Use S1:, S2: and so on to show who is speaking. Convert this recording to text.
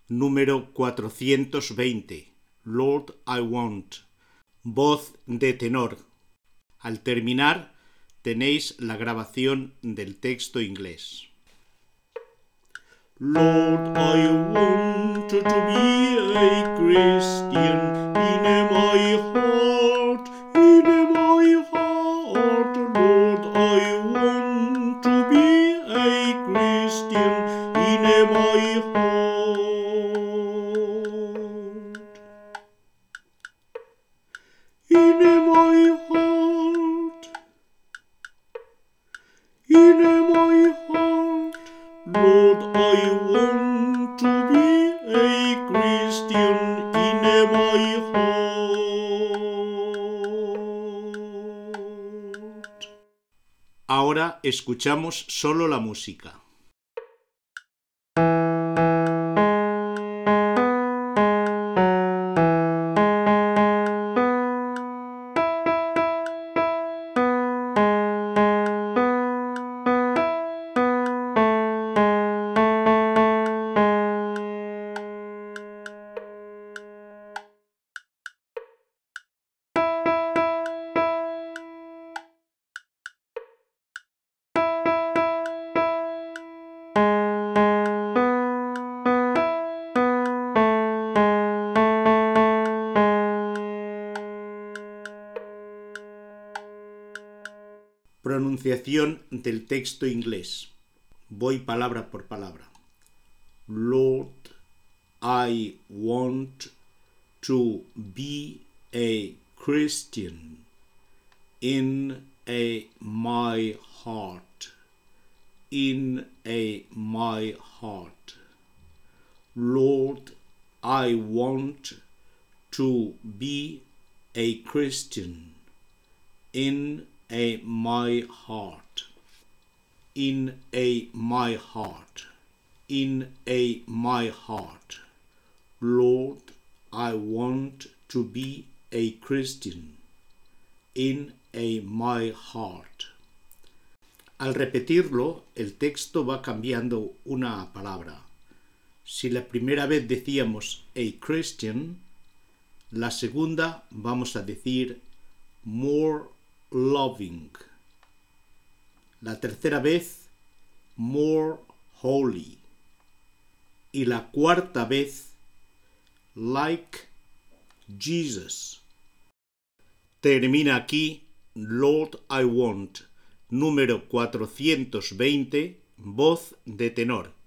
S1: número 420. Lord, I want. Voz de tenor. Al terminar, tenéis la grabación del texto inglés. Lord, I want to be a Christian in my heart, Lord, I want to be a Christian in my heart. In my heart, Lord, I want to be a Christian in my heart. Ahora escuchamos solo la música. Pronunciación del texto inglés. Voy palabra por palabra. Lord, I want to be a Christian in my heart. In my heart. Lord, I want to be a Christian in my heart, in my heart, in my heart. Lord, I want to be a Christian in my heart. Al repetirlo, el texto va cambiando una palabra. Si la primera vez decíamos a Christian, la segunda vamos a decir more loving. La tercera vez, more holy. Y la cuarta vez, like Jesus. Termina aquí Lord, I want, número 420, voz de tenor.